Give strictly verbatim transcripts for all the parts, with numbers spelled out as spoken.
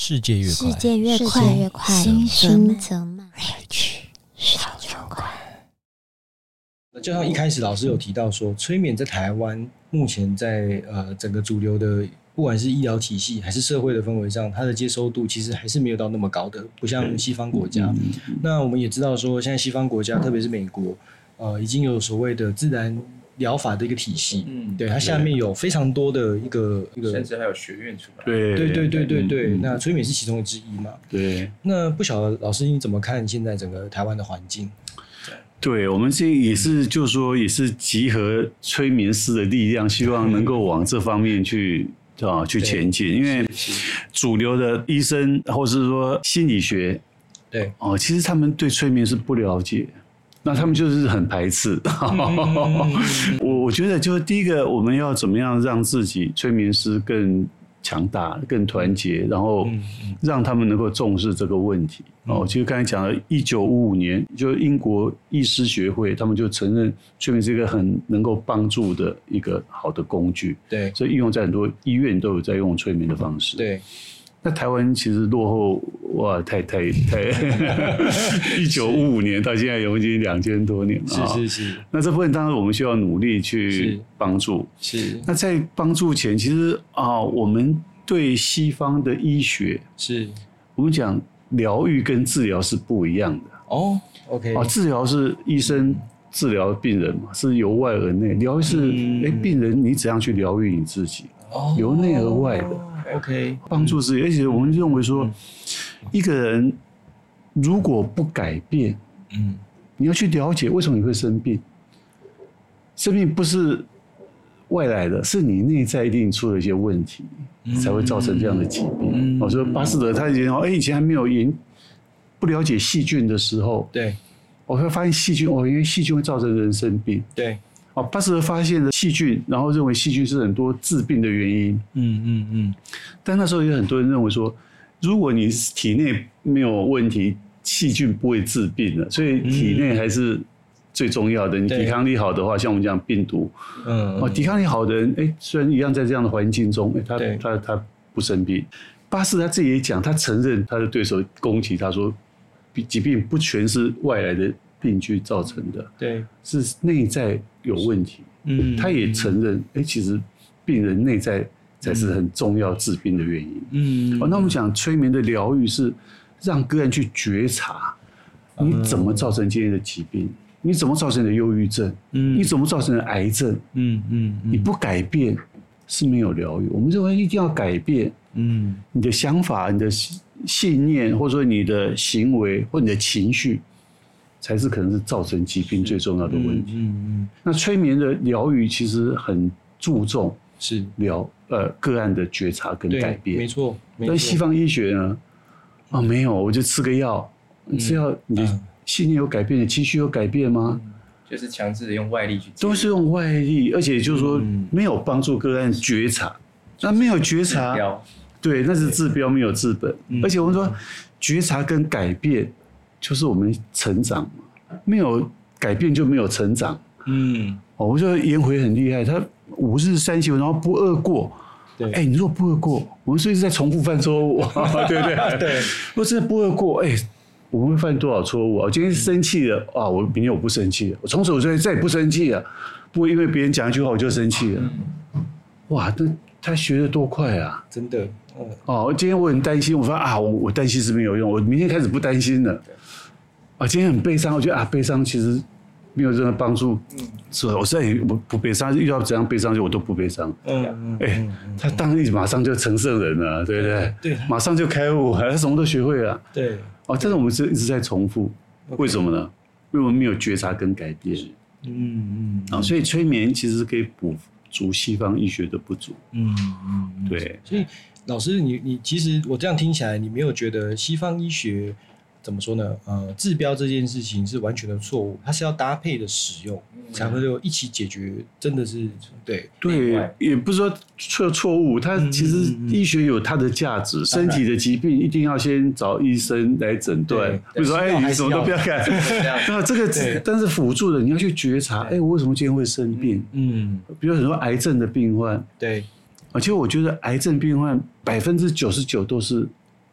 世界越快， 世界越快越快，心心则慢。 来去小酒馆。就像一开始老师有提到说，催眠在台湾目前在呃整个主流的不管是医疗体系还是社会的氛围上，它的接收度其实还是没有到那么高的，不像西方国家。那我们也知道说，现在西方国家，特别是美国，呃，已经有所谓的自然疗法的一个体系，嗯，对，它下面有非常多的一个一个， 甚至还有学院出来。 对对对对对对，嗯、那催眠是其中之一嘛。 对。 那不晓得老师你怎么看现在整个台湾的环境？ 对，我们这也是，就是说，也是集合催眠师的力量，希望能够往这方面去啊去前进。因为主流的医生或是说心理学， 对哦，其实他们对催眠是不了解，那他们就是很排斥。嗯、我我觉得，就是第一个，我们要怎么样让自己催眠师更强大、更团结，然后让他们能够重视这个问题。哦，其实刚才讲了，一九五五年，就英国医师学会，他们就承认催眠是一个很能够帮助的一个好的工具。 对， 所以应用在很多医院都有在用催眠的方式。 对， 那台湾其实落后哇，太太太，一九五五年到现在已经两千多年了。 是是是。 那这部分当然我们需要努力去帮助。 是。那在帮助前，其实啊，我们对西方的医学是，我们讲。疗愈跟治疗是不一样的哦 ，OK， 啊，治疗是医生治疗病人嘛，是由外而内；疗愈是哎、嗯、病人你怎样去疗愈你自己，哦、由内而外的 ，OK， 帮助自己。而且我们认为说，嗯、一个人如果不改变，嗯，你要去了解为什么你会生病，生病不是外来的，是你内在一定出了一些问题。才会造成这样的疾病。我、嗯、说巴斯德他以前哎以前还没有研不了解细菌的时候， 对， 我会发现细菌哦，因为细菌会造成人生病。 对， 哦，巴斯德发现了细菌，然后认为细菌是很多致病的原因。嗯嗯嗯。但那时候有很多人认为说，如果你体内没有问题，细菌不会致病的，所以体内还是最重要的。你抵抗力好的话，像我们讲病毒，嗯，哦，抵抗力好的人，哎，虽然一样在这样的环境中，哎，他他他不生病。巴斯他自己也讲，他承认他的对手攻击他说，疾病不全是外来的病菌造成的， 对， 是内在有问题。嗯，他也承认，哎，其实病人内在才是很重要治病的原因。嗯，哦，那我们讲催眠的疗愈是让个人去觉察，你怎么造成今天的疾病。你怎么造成的忧郁症？嗯，你怎么造成的癌症？嗯嗯，你不改变是没有疗愈。我们认为一定要改变，嗯，你的想法、你的信念，或者说你的行为或你的情绪，才是可能是造成疾病最重要的问题。嗯嗯，那催眠的疗愈其实很注重是疗呃个案的觉察跟改变， 没错。 但西方医学呢？啊，没有，我就吃个药，吃药你。嗯信念有改变，情绪有改变吗？ 嗯、就是强制的用外力去， 都是用外力，而且就是说没有帮助个案觉察，那、嗯、没有觉察，对，那是治标没有治本。嗯、而且我们说觉察跟改变就是我们成长嘛，没有改变就没有成长。嗯，哦，我觉得颜回很厉害，他五日三省，然后不贰过。对，哎，你如果不贰过，我们是一直在重复犯错误，对不对？对，如果真的不贰过，哎。我们会犯多少错误啊？我今天生气了啊，我明天我不生气了，我从此我再也不生气了，不会因为别人讲一句话我就生气了。哇，那他学得多快啊！ 真的。 嗯、哦，今天我很担心，我说啊，我我担心是没有用，我明天开始不担心了。啊，今天很悲伤，我觉得啊，悲伤其实没有任何帮助。嗯，是吧？我现在也不不悲伤，遇到怎样悲伤就我都不悲伤。嗯嗯。哎、欸，他当然马上就成圣人了，对不对？对。马上就开悟，他什么都学会了。 对。 哦，但是我们是一直在重复， okay. 为什么呢？因为我们没有觉察跟改变。嗯嗯啊、哦，所以催眠其实是可以补足西方医学的不足。嗯嗯，对。 所以老师，你你其实我这样听起来，你没有觉得西方医学怎么说呢？呃，治标这件事情是完全的错误，它是要搭配的使用，嗯、才会就一起解决。真的是对对，也不是说错错误，它其实医学有它的价值。嗯嗯嗯、身体的疾病一定要先找医生来诊断，比如说哎，你什么都不要干。那这个，但是辅助的你要去觉察，哎，我为什么今天会生病？嗯，比如很多癌症的病患， 对， 而且我觉得癌症病患百分之九十九都是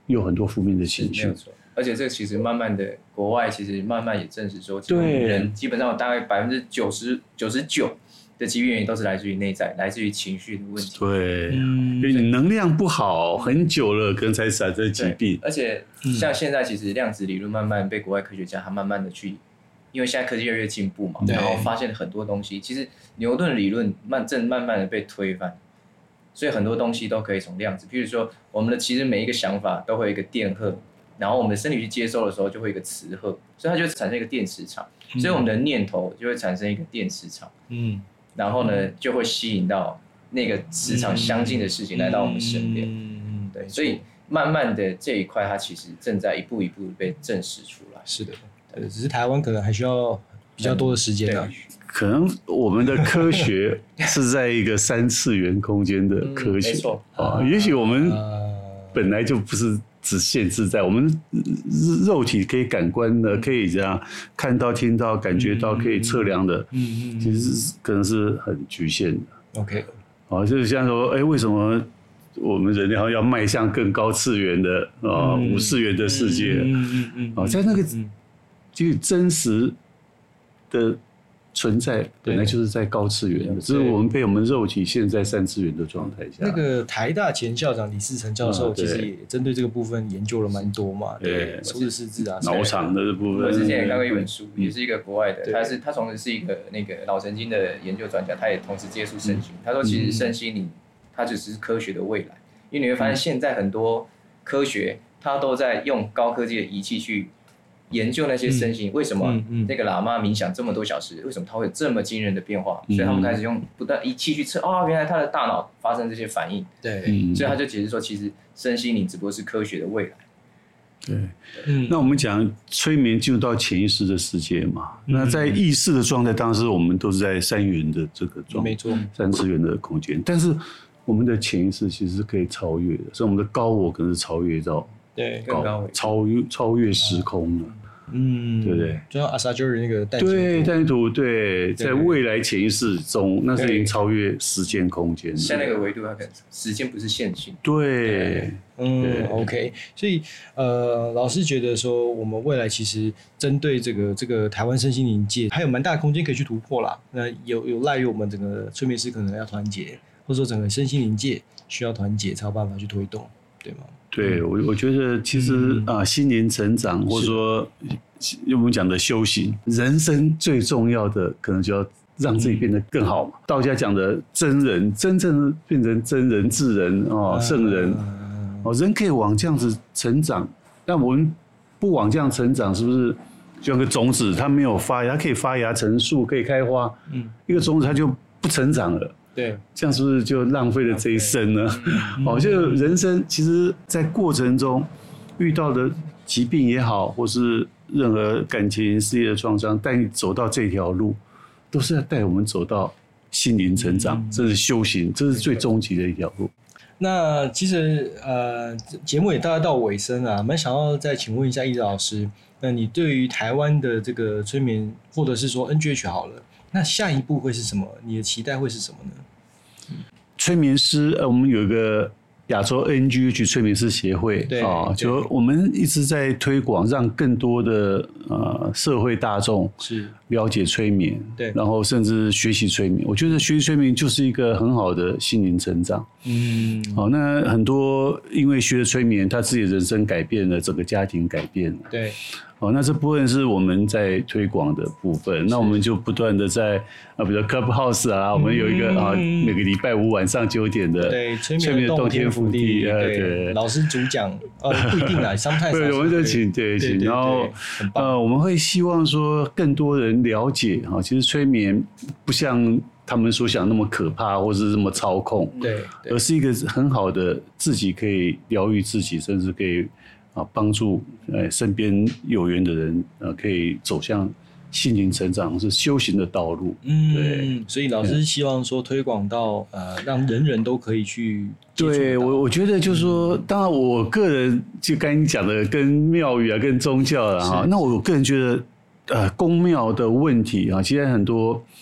有很多负面的情绪。 没有错，而且这其实慢慢的，国外其实慢慢也证实说，对人基本上大概百分之九十九十九的疾病原因都是来自于内在，来自于情绪的问题。 对，因为你能量不好，很久了，可能才产生疾病。 而且像现在其实量子理论慢慢被国外科学家他慢慢的去。因为现在科技越来越进步嘛，然后发现很多东西，其实牛顿理论慢正慢慢的被推翻，所以很多东西都可以从量子，譬如说我们的其实每一个想法都会有一个电荷，然后我们的身体去接收的时候就会有一个磁荷，所以它就会产生一个电磁场，所以我们的念头就会产生一个电磁场，嗯，然后呢就会吸引到那个磁场相近的事情来到我们身边，嗯，对，所以慢慢的这一块它其实正在一步一步被证实出来。 是的。只是台湾可能还需要比较多的时间啊。 可能我们的科学是在一个三次元空间的科学，嗯、没错啊。也许我们本来就不是只限制在我们肉体可以感官的，可以这样看到、听到、感觉到、可以测量的，嗯嗯，其实可能是很局限的。 OK， 啊，就是像说，哎，为什么？我们人类好像要迈向更高次元的啊、嗯、五次元的世界，嗯嗯嗯，啊，在那个。嗯其实真实的存在本来就是在高次元的，只是我们被我们肉体现在三次元的状态下。 那个台大前校长李嗣涔教授其实也针对这个部分研究了蛮多嘛，对，数字失智啊， 脑场的这部分。 我之前也看过一本书，也是一个国外的，他是他同时是一个那个脑神经的研究专家，他也同时接触身心。他说，其实身心灵它只是科学的未来，因为你会发现现在很多科学它都在用高科技的仪器去。研究那些身心、嗯、为什么那个喇嘛冥想这么多小时、嗯、为什么他会有这么惊人的变化、嗯、所以他们开始用不断仪器去测哦，原来他的大脑发生这些反应，对、嗯，所以他就解释说其实身心灵只不过是科学的未来。 对，嗯，那我们讲催眠进入到潜意识的世界嘛、嗯、那在意识的状态当时我们都是在三元的这个状态，没错，三次元的空间，但是我们的潜意识其实是可以超越的，所以我们的高我可能是超越到对， 高超越超越时空了，嗯，对不对？ 就像阿萨ဂျ尔那个带对带图，对，在未来潜意识中，那是已经超越时间空间。 像那个维度，它可能时间不是线性。 对， 嗯 ，OK， 所以呃，老师觉得说，我们未来其实针对这个这个台湾身心灵界，还有蛮大的空间可以去突破啦。那有有赖于我们整个催眠师可能要团结，或者说整个身心灵界需要团结，才有办法去推动，对吗？ 对，我我觉得其实啊、嗯呃，心灵成长或者说我们讲的修行，人生最重要的可能就要让自己变得更好嘛。嗯、道家讲的真人，真正变成真人、智人哦，圣人哦，人可以往这样子成长，但我们不往这样成长，是不是就像个种子，它没有发芽，它可以发芽成树，可以开花，嗯，一个种子它就不成长了。 对， 这样是不是就浪费了这一生呢？嗯、哦，就人生其实，在过程中遇到的疾病也好，或是任何感情、事业的创伤，带你走到这条路，都是要带我们走到心灵成长，嗯、这是修行，这是最终极的一条路。 那其实呃，节目也大概到尾声啊，蛮想要再请问一下易哲老师，那你对于台湾的这个催眠，或者是说 N G H 好了？那下一步会是什么？你的期待会是什么呢？ 催眠师，呃，我们有一个亚洲 N G H 催眠师协会，对啊，就我们一直在推广，让更多的呃社会大众是了解催眠，对，然后甚至学习催眠。我觉得学习催眠就是一个很好的心灵成长。嗯，好，那很多因为学了催眠，他自己的人生改变了，整个家庭改变了，对。哦，那这部分是我们在推广的部分，那我们就不断的在啊，比如 Clubhouse 啊，我们有一个、嗯、啊，每个礼拜五晚上九点的对催眠的洞天福地，对，对老师主讲，呃，不一定啦，sometimes对， 我们就请对请，然后呃，我们会希望说更多人了解哈，其实催眠不像他们所想那么可怕，或是这么操控，对，而是一个很好的自己可以疗愈自己，甚至可以。啊，帮助呃身边有缘的人，呃，可以走向心灵成长，是修行的道路。嗯，对， 所以老师希望说推广到呃，让人人都可以去。 对我，我觉得就是说，当然我个人就刚才讲的，跟庙宇啊，跟宗教了哈。那我个人觉得，呃，宫庙的问题啊，其实很多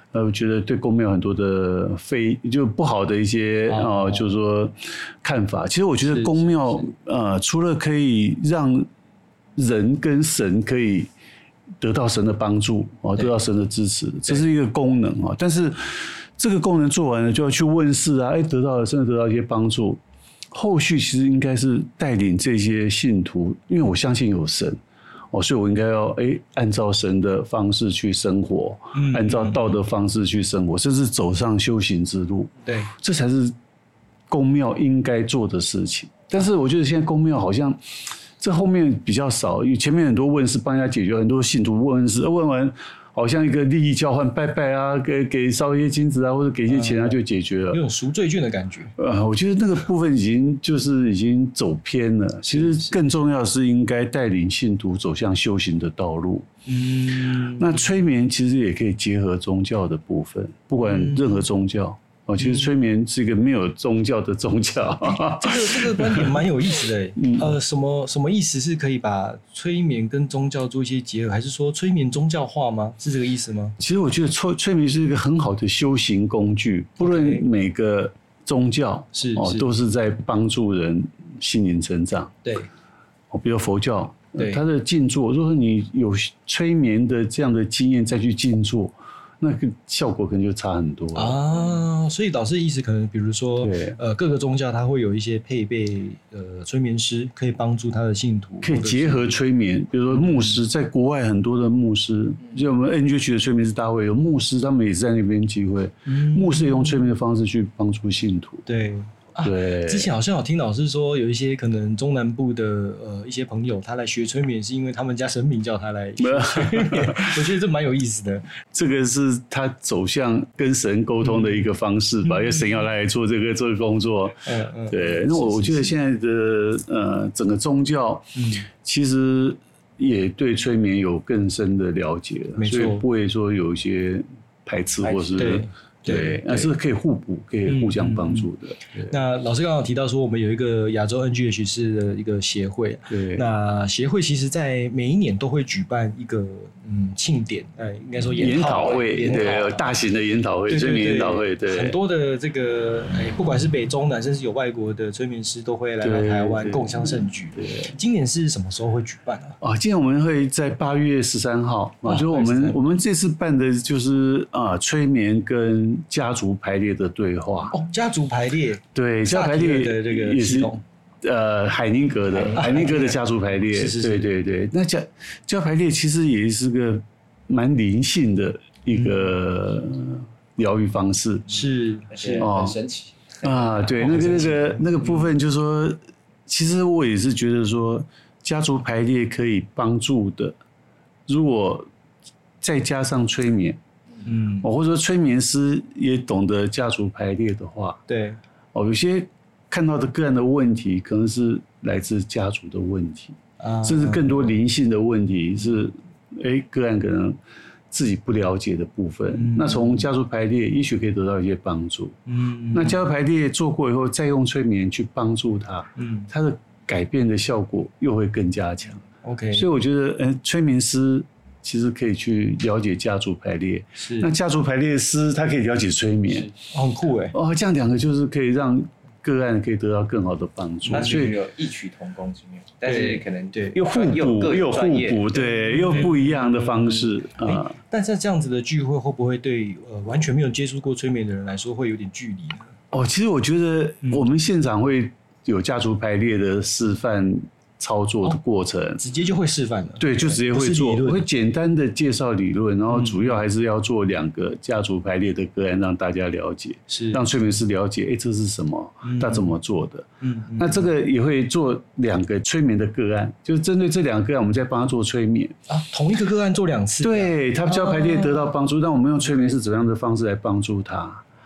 呃，我觉得对宫庙很多的非就不好的一些啊、哦呃，就是说看法。其实我觉得宫庙呃，除了可以让人跟神可以得到神的帮助哦，得到神的支持，这是一个功能啊。但是这个功能做完了，就要去问世啊，哎，得到了，真的得到一些帮助。后续其实应该是带领这些信徒，因为我相信有神。哦，所以我应该要哎，按照神的方式去生活，嗯、按照道德方式去生活，甚至走上修行之路。 对， 这才是宫庙应该做的事情。但是我觉得现在宫庙好像这后面比较少，因为前面很多问事帮人家解决，很多信徒问事，问完好像一个利益交换，拜拜啊，给给烧一些金子啊，或者给一些钱啊，就解决了， 有种赎罪券的感觉。 呃，我觉得那个部分已经就是已经走偏了。其实更重要的是应该带领信徒走向修行的道路。嗯，那催眠其实也可以结合宗教的部分，不管任何宗教。哦，其实催眠是一个没有宗教的宗教。 这个这个观点蛮有意思的。嗯、呃，什么什么意思？是可以把催眠跟宗教做一些结合，还是说催眠宗教化吗？是这个意思吗？ 其实我觉得催催眠是一个很好的修行工具，不论每个宗教是哦，都是在帮助人心灵成长。 对， 哦，比如佛教， 对它的静坐，如果你有催眠的这样的经验再去静坐。那个效果可能就差很多啊，所以导师的意思可能，比如说，呃，各个宗教它会有一些配备呃催眠师，可以帮助他的信徒， 可以结合催眠，比如说牧师，在国外很多的牧师，就我们 N G H 的催眠师大会有牧师，他们也是在那边聚会，嗯、牧师也用催眠的方式去帮助信徒， 对。啊、 对， 之前好像有听老师说，有一些可能中南部的呃一些朋友，他来学催眠，是因为他们家神明叫他来学催眠。我觉得这蛮有意思的。 这个是他走向跟神沟通的一个方式吧，嗯、因为神要来做这个这个工作。嗯嗯，对。那我我觉得现在的呃整个宗教，嗯，其实也对催眠有更深的了解了，所以不会说有一些排斥或是。 对对，那是可以互补，可以互相帮助的。 嗯、那老师刚刚提到说，我们有一个亚洲 N G H 式的一个协会， 对， 那协会其实在每一年都会举办一个嗯庆典，呃，应该说研讨会， 研讨会，对，大型的研讨会，催眠研讨会，对， 很多的这个哎，不管是北中南，甚至有外国的催眠师都会来到台湾共襄盛举。对，今年是什么时候会举办啊？ 啊，今年我们会在八月十三号啊，就是我们我们这次办的就是啊催眠跟家族排列的对话哦，家族排列对，家族排列的这个系统， 呃，海宁格的海宁格的家族排列， 是是是， 对对对。那家家族排列其实也是个蛮灵性的一个疗愈方式， 是是很神奇啊。对，那个那个那个部分，就是说，其实我也是觉得说，家族排列可以帮助的，如果再加上催眠。嗯，哦，或者说催眠师也懂得家族排列的话， 对， 哦，有些看到的个案的问题，可能是来自家族的问题，啊，甚至更多灵性的问题是，哎，个案可能自己不了解的部分。嗯、那从家族排列，也许可以得到一些帮助。嗯，那家族排列做过以后，再用催眠去帮助他，嗯，他的改变的效果又会更加强。 OK， 所以我觉得，嗯、呃，催眠师。其实可以去了解家族排列， 是那家族排列师他可以了解催眠， 哦、很酷哎！ 哦，这样两个就是可以让个案可以得到更好的帮助， 那所以有异曲同工之妙，但是可能对又互补又有互补，对，又不一样的方式啊、呃。 但是这样子的聚会会不会对呃完全没有接触过催眠的人来说会有点距离呢？ 哦，其实我觉得我们现场会有家族排列的示范。操作的过程、哦、 直接就会示范了， 对，就直接会做，会简单的介绍理论，然后主要还是要做两个家族排列的个案，让大家了解， 是让催眠师了解，哎，这是什么，嗯、他怎么做的，嗯，那这个也会做两个催眠的个案，就是针对这两个个案，我们再帮他做催眠啊，同一个个案做两次， 对，他家族排列得到帮助，那、啊、我们用催眠是怎样的方式来帮助他？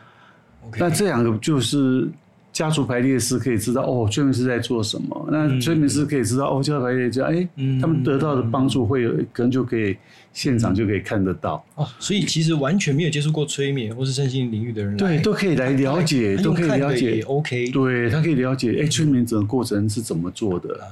Okay. 那这两个就是。家族排列师可以知道哦，催眠师在做什么。那催眠师可以知道、嗯、哦，家族排列家，哎、嗯，他们得到的帮助会有，可能就可以现场就可以看得到。 哦，所以其实完全没有接触过催眠或是身心领域的人， 对，都可以来了解，都可以了解。 也 OK， 对，他可以了解，哎，催眠整个过程是怎么做的。啊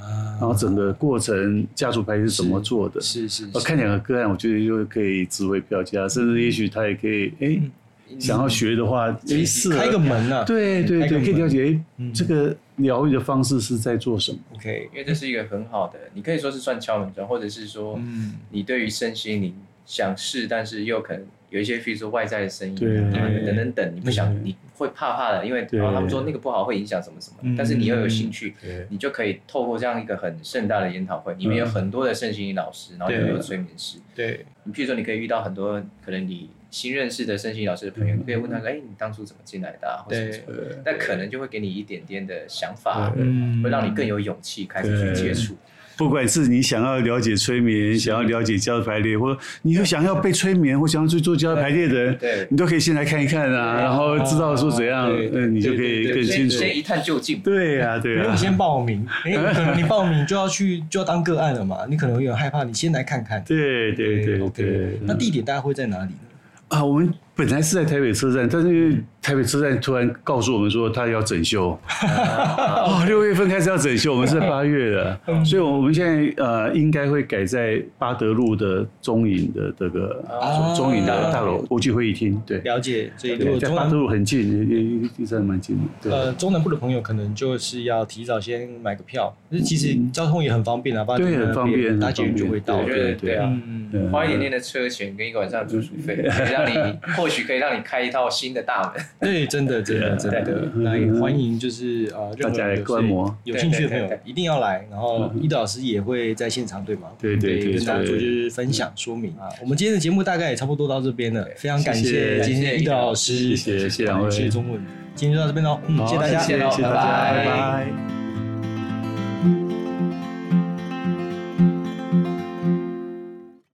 后整个过程家族排列是怎么做的？ 是是， 看两个个案，我觉得就可以值回票价，甚至也许他也可以哎。想要学的话，哎，是开个门啊！ 对对对，可以了解，哎，这个疗愈的方式是在做什么 ？OK， 因为这是一个很好的，你可以说是算敲门砖，或者是说，你对于身心灵想试，但是又可能有一些，比如说外在的声音啊，等等等，你不想，你会怕怕的，因为他们说那个不好会影响什么什么，但是你又有兴趣，你就可以透过这样一个很盛大的研讨会，里面有很多的身心灵老师，然后也有催眠师， 对， 你譬如说你可以遇到很多可能你。新认识的身心老师的朋友，你可以问他说：“哎，你当初怎么进来的、啊？”或者什么，那可能就会给你一点点的想法，会让你更有勇气开始去接触。 不管是你想要了解催眠，想要了解家族排列，或你又想要被催眠，或想要去做家族排列的人，你都可以先来看一看啊，然后知道说怎样，嗯，你就可以更清楚。 先一探究竟。 对呀，对呀。 不用先报名，哎，可能你报名就要去就要当个案了嘛，你可能有点害怕，你先来看看。 对对对对。 那地点大概会在哪里呢？ 啊，我们本来是在台北车站，但是台北车站突然告诉我们说他要整修，啊，六月份开始要整修，我们是在八月的，所以我们现在呃应该会改在八德路的中影的这个中影的大楼国际会议厅，对， 了解。所以如果在八德路很近，离真的蛮近的。 呃，中南部的朋友可能就是要提早先买个票，其实交通也很方便啊， 对，很方便， 搭捷运就会到， 对对啊，花一点点的车钱跟一个晚上的住宿费，让你或许可以让你开一套新的大门。 对，真的真的真的，那也欢迎就是呃， 大家来观摩， 有兴趣的朋友一定要来。然后伊德老师也会在现场，对吗？ 对对对， 跟大家做就是分享说明啊。我们今天的节目大概也差不多到这边了，非常感谢今天伊德老师， 谢谢谢谢两位， 谢谢中文，今天就到这边喽，嗯，谢谢大家， 谢谢大家， 拜拜。